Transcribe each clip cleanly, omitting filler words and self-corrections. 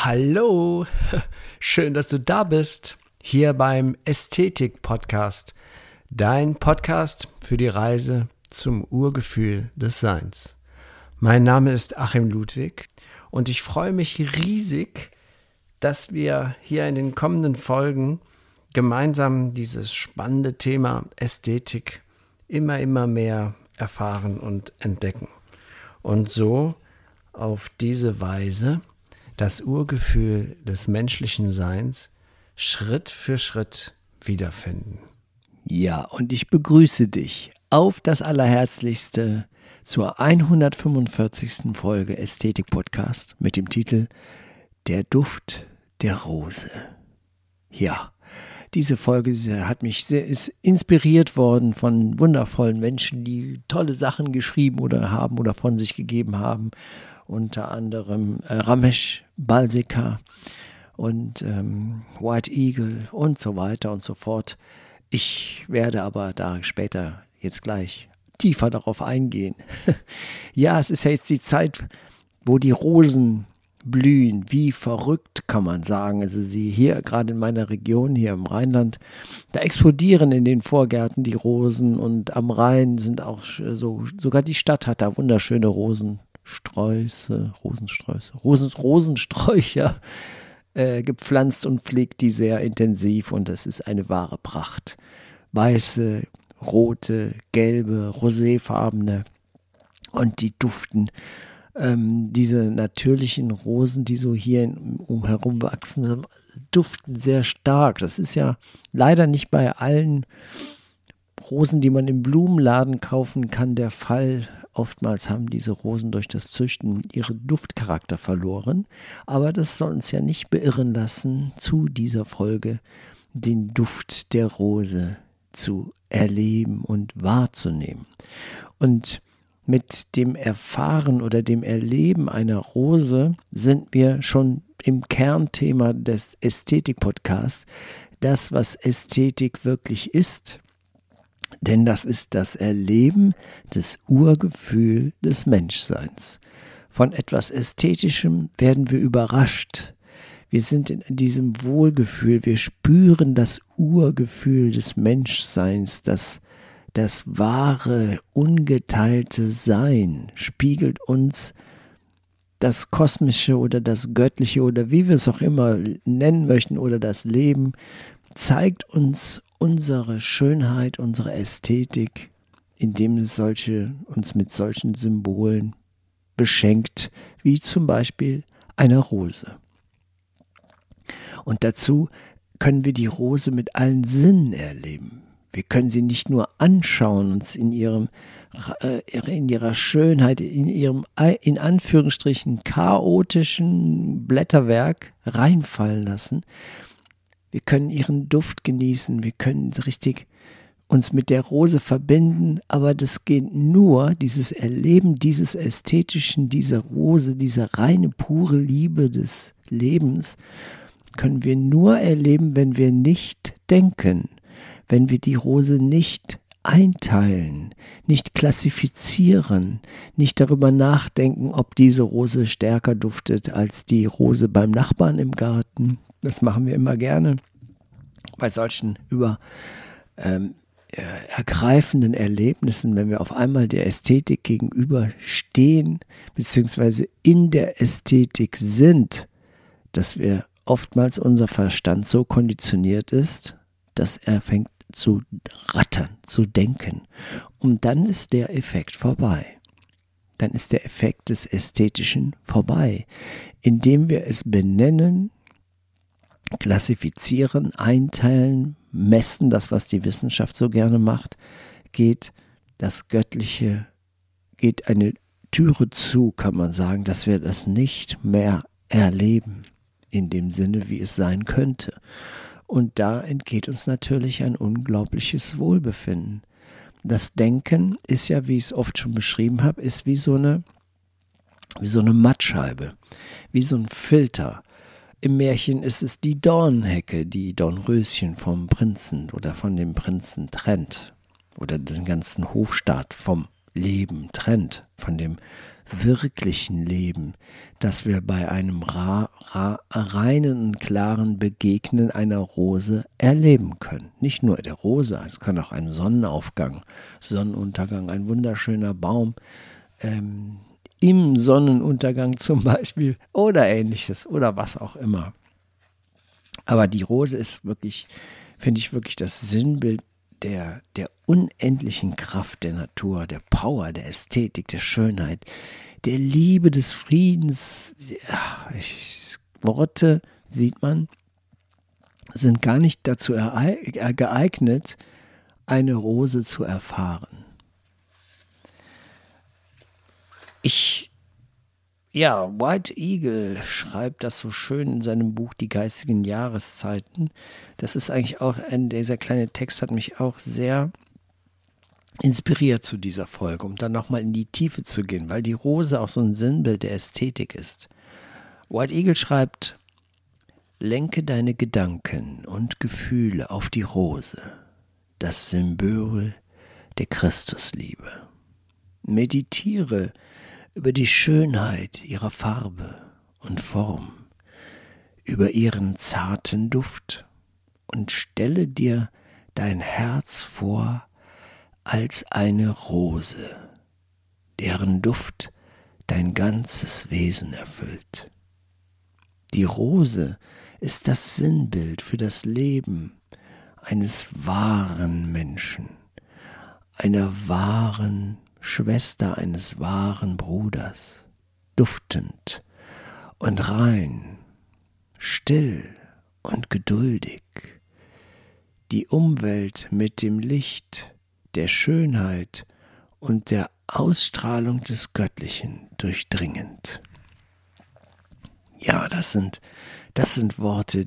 Hallo, schön, dass du da bist, hier beim Ästhetik-Podcast, dein Podcast für die Reise zum Urgefühl des Seins. Mein Name ist Achim Ludwig und ich freue mich riesig, dass wir hier in den kommenden Folgen gemeinsam dieses spannende Thema Ästhetik immer mehr erfahren und entdecken und so auf diese Weise das Urgefühl des menschlichen Seins Schritt für Schritt wiederfinden. Ja, und ich begrüße dich auf das Allerherzlichste zur 145. Folge Ästhetik-Podcast mit dem Titel Der Duft der Rose. Ja, diese Folge ist inspiriert worden von wundervollen Menschen, die tolle Sachen geschrieben oder haben oder von sich gegeben haben. Unter anderem Ramesh Balsekar und White Eagle und so weiter und so fort. Ich werde aber da später jetzt gleich tiefer darauf eingehen. Ja, es ist ja jetzt die Zeit, wo die Rosen blühen, wie verrückt kann man sagen. Also sie hier gerade in meiner Region, hier im Rheinland, da explodieren in den Vorgärten die Rosen und am Rhein sind auch sogar die Stadt hat da wunderschöne Rosensträucher gepflanzt und pflegt die sehr intensiv und es ist eine wahre Pracht. Weiße, rote, gelbe, roséfarbene und die duften. Diese natürlichen Rosen, die so hier umherum wachsen, duften sehr stark. Das ist ja leider nicht bei allen Rosen, die man im Blumenladen kaufen kann, der Fall. Oftmals haben diese Rosen durch das Züchten ihren Duftcharakter verloren. Aber das soll uns ja nicht beirren lassen, zu dieser Folge den Duft der Rose zu erleben und wahrzunehmen. Und mit dem Erfahren oder dem Erleben einer Rose sind wir schon im Kernthema des Ästhetik-Podcasts, das, was Ästhetik wirklich ist. Denn das ist das Erleben des Urgefühls des Menschseins. Von etwas Ästhetischem werden wir überrascht. Wir sind in diesem Wohlgefühl, wir spüren das Urgefühl des Menschseins, das wahre, ungeteilte Sein spiegelt uns das Kosmische oder das Göttliche oder wie wir es auch immer nennen möchten oder das Leben, zeigt uns unsere Schönheit, unsere Ästhetik, indem es uns mit solchen Symbolen beschenkt, wie zum Beispiel eine Rose. Und dazu können wir die Rose mit allen Sinnen erleben. Wir können sie nicht nur anschauen, uns in ihrer Schönheit, in ihrem in Anführungsstrichen chaotischen Blätterwerk reinfallen lassen. Wir können ihren Duft genießen, wir können richtig uns mit der Rose verbinden, aber das geht nur, dieses Erleben dieses Ästhetischen, dieser Rose, diese reine, pure Liebe des Lebens, können wir nur erleben, wenn wir nicht denken, wenn wir die Rose nicht einteilen, nicht klassifizieren, nicht darüber nachdenken, ob diese Rose stärker duftet als die Rose beim Nachbarn im Garten. Das machen wir immer gerne bei solchen ergreifenden Erlebnissen, wenn wir auf einmal der Ästhetik gegenüberstehen, beziehungsweise in der Ästhetik sind, dass wir oftmals unser Verstand so konditioniert ist, dass er fängt zu rattern, zu denken. Und dann ist der Effekt vorbei. Dann ist der Effekt des Ästhetischen vorbei, indem wir es benennen, klassifizieren, einteilen, messen, das, was die Wissenschaft so gerne macht, geht das Göttliche, geht eine Türe zu, kann man sagen, dass wir das nicht mehr erleben, in dem Sinne, wie es sein könnte. Und da entgeht uns natürlich ein unglaubliches Wohlbefinden. Das Denken ist ja, wie ich es oft schon beschrieben habe, ist wie so eine Mattscheibe, wie so ein Filter. Im Märchen ist es die Dornhecke, die Dornröschen vom Prinzen oder von dem Prinzen trennt oder den ganzen Hofstaat vom Leben trennt, von dem wirklichen Leben, das wir bei einem reinen und klaren Begegnen einer Rose erleben können. Nicht nur der Rose, es kann auch ein Sonnenaufgang, Sonnenuntergang, ein wunderschöner Baum, im Sonnenuntergang zum Beispiel oder ähnliches oder was auch immer. Aber die Rose ist wirklich, finde ich wirklich das Sinnbild der unendlichen Kraft der Natur, der Power, der Ästhetik, der Schönheit, der Liebe, des Friedens. Ja, Worte, sieht man, sind gar nicht dazu geeignet, eine Rose zu erfahren. White Eagle schreibt das so schön in seinem Buch Die geistigen Jahreszeiten. Das ist eigentlich auch, dieser kleine Text hat mich auch sehr inspiriert zu dieser Folge, um dann nochmal in die Tiefe zu gehen, weil die Rose auch so ein Sinnbild der Ästhetik ist. White Eagle schreibt: Lenke deine Gedanken und Gefühle auf die Rose, das Symbol der Christusliebe. Meditiere über die Schönheit ihrer Farbe und Form, über ihren zarten Duft und stelle dir dein Herz vor als eine Rose, deren Duft dein ganzes Wesen erfüllt. Die Rose ist das Sinnbild für das Leben eines wahren Menschen, einer wahren Schwester, eines wahren Bruders, duftend und rein, still und geduldig, die Umwelt mit dem Licht, der Schönheit und der Ausstrahlung des Göttlichen durchdringend. Ja, das sind Worte,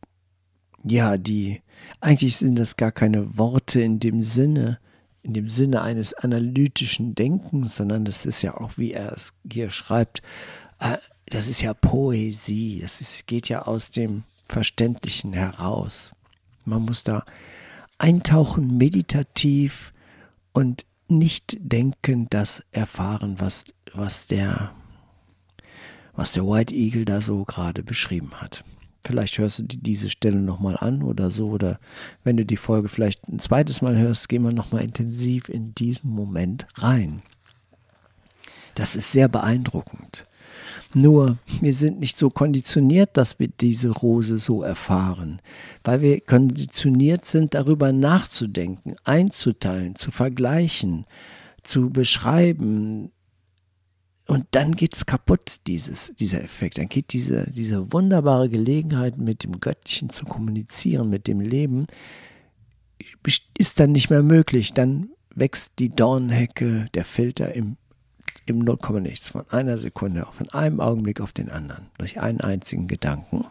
eigentlich sind das gar keine Worte in dem Sinne eines analytischen Denkens, sondern das ist ja auch, wie er es hier schreibt, das ist ja Poesie, geht ja aus dem Verständlichen heraus. Man muss da eintauchen, meditativ und nicht denken, das erfahren, was der White Eagle da so gerade beschrieben hat. Vielleicht hörst du diese Stelle nochmal an oder so, oder wenn du die Folge vielleicht ein zweites Mal hörst, gehen wir nochmal intensiv in diesen Moment rein. Das ist sehr beeindruckend. Nur, wir sind nicht so konditioniert, dass wir diese Rose so erfahren, weil wir konditioniert sind, darüber nachzudenken, einzuteilen, zu vergleichen, zu beschreiben. Und dann geht es kaputt, dieser Effekt. Dann geht diese wunderbare Gelegenheit, mit dem Göttlichen zu kommunizieren, mit dem Leben, ist dann nicht mehr möglich. Dann wächst die Dornhecke, der Filter im 0,nichts, von einer Sekunde, von einem Augenblick auf den anderen, durch einen einzigen Gedanken.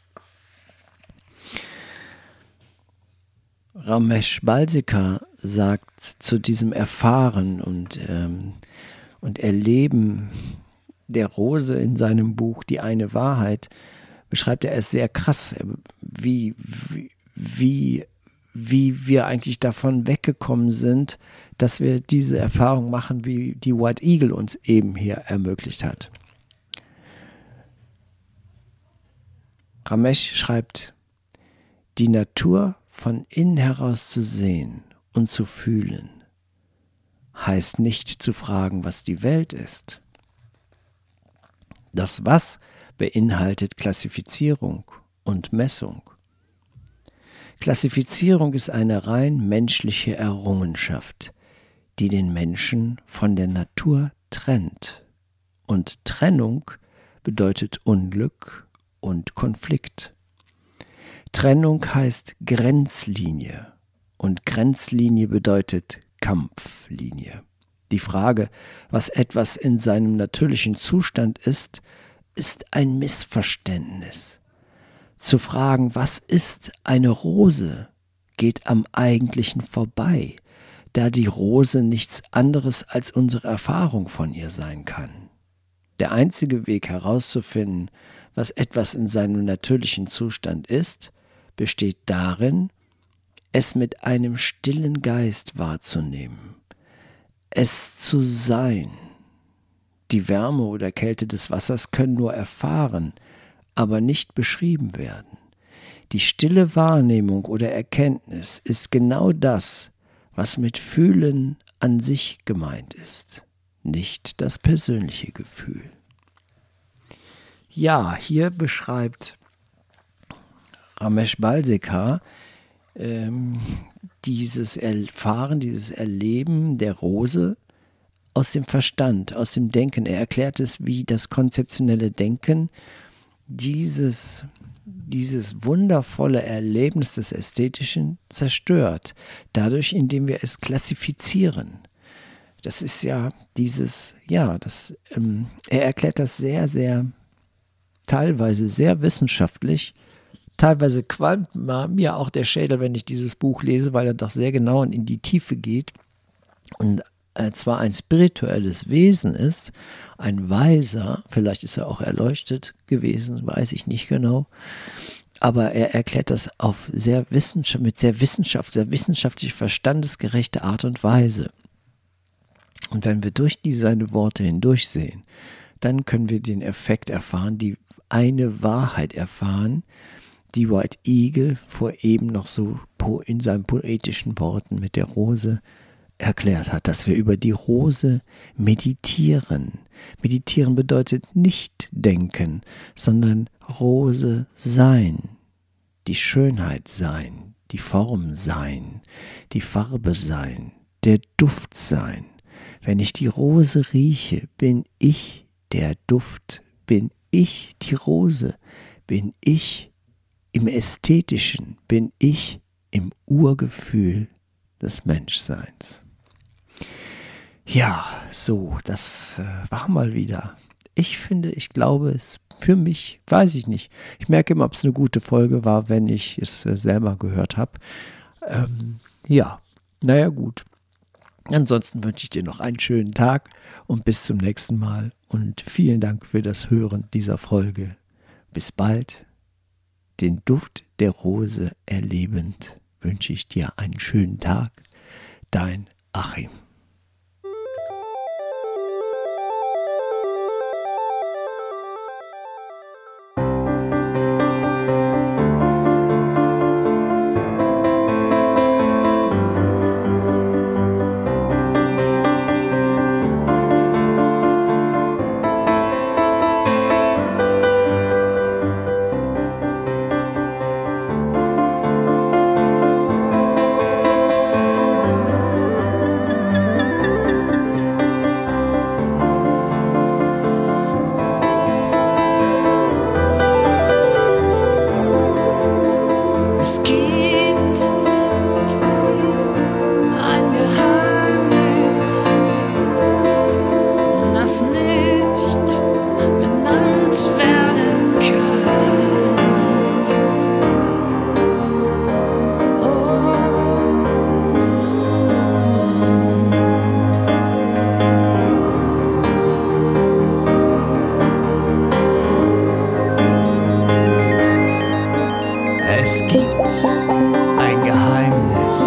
Ramesh Balsekar sagt zu diesem Erfahren und Erleben der Rose in seinem Buch Die eine Wahrheit, beschreibt er es sehr krass, wie wir eigentlich davon weggekommen sind, dass wir diese Erfahrung machen, wie die White Eagle uns eben hier ermöglicht hat. Ramesh schreibt: Die Natur von innen heraus zu sehen und zu fühlen, heißt nicht zu fragen, was die Welt ist. Das Was beinhaltet Klassifizierung und Messung. Klassifizierung ist eine rein menschliche Errungenschaft, die den Menschen von der Natur trennt. Und Trennung bedeutet Unglück und Konflikt. Trennung heißt Grenzlinie und Grenzlinie bedeutet Kampflinie. Die Frage, was etwas in seinem natürlichen Zustand ist ein Missverständnis. Zu fragen, was ist eine Rose, geht am Eigentlichen vorbei, da die Rose nichts anderes als unsere Erfahrung von ihr sein kann. Der einzige Weg herauszufinden, was etwas in seinem natürlichen Zustand ist, besteht darin, es mit einem stillen Geist wahrzunehmen, es zu sein, Die Wärme oder Kälte des Wassers können nur erfahren, aber nicht beschrieben werden. Die stille Wahrnehmung oder Erkenntnis ist genau das, was mit Fühlen an sich gemeint ist, nicht das persönliche Gefühl. Ja, hier beschreibt Ramesh Balsekar dieses Erfahren, dieses Erleben der Rose aus dem Verstand, aus dem Denken. Er erklärt es, wie das konzeptionelle Denken dieses wundervolle Erlebnis des Ästhetischen zerstört, dadurch, indem wir es klassifizieren. Das ist ja er erklärt das sehr, sehr, teilweise sehr wissenschaftlich. Teilweise qualmt mir auch der Schädel, wenn ich dieses Buch lese, weil er doch sehr genau in die Tiefe geht und zwar ein spirituelles Wesen ist, ein Weiser, vielleicht ist er auch erleuchtet gewesen, weiß ich nicht genau, aber er erklärt das auf sehr wissenschaftlich verstandesgerechte Art und Weise. Und wenn wir durch seine Worte hindurchsehen, dann können wir den Effekt erfahren, die eine Wahrheit erfahren, die White Eagle vor eben noch so in seinen poetischen Worten mit der Rose erklärt hat, dass wir über die Rose meditieren. Meditieren bedeutet nicht denken, sondern Rose sein, die Schönheit sein, die Form sein, die Farbe sein, der Duft sein. Wenn ich die Rose rieche, bin ich der Duft, bin ich die Rose, bin ich im Ästhetischen, bin ich im Urgefühl des Menschseins. Ja, so, das war mal wieder. Ich glaube es, für mich, weiß ich nicht. Ich merke immer, ob es eine gute Folge war, wenn ich es selber gehört habe. Naja gut. Ansonsten wünsche ich dir noch einen schönen Tag und bis zum nächsten Mal. Und vielen Dank für das Hören dieser Folge. Bis bald. Den Duft der Rose erlebend wünsche ich dir einen schönen Tag. Dein Achim. Es gibt ein Geheimnis,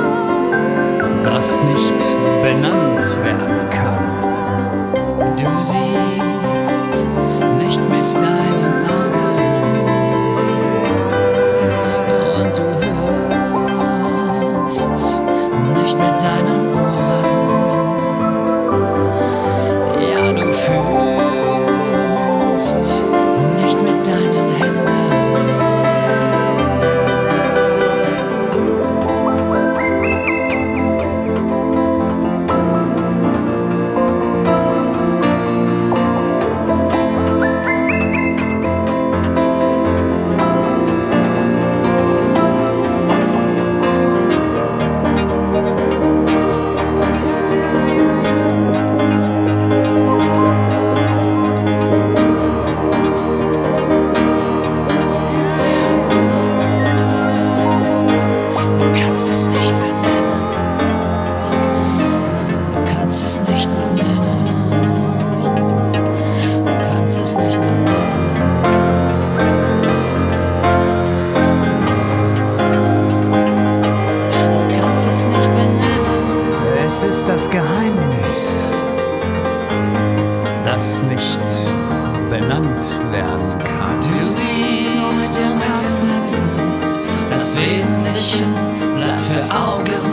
das nicht benannt werden kann. Du siehst nicht mit deinen Augen und du hörst nicht mit deinen Ohren. Ja, du fühlst nicht mit deinen Händen. Mädchen bleibt für Auge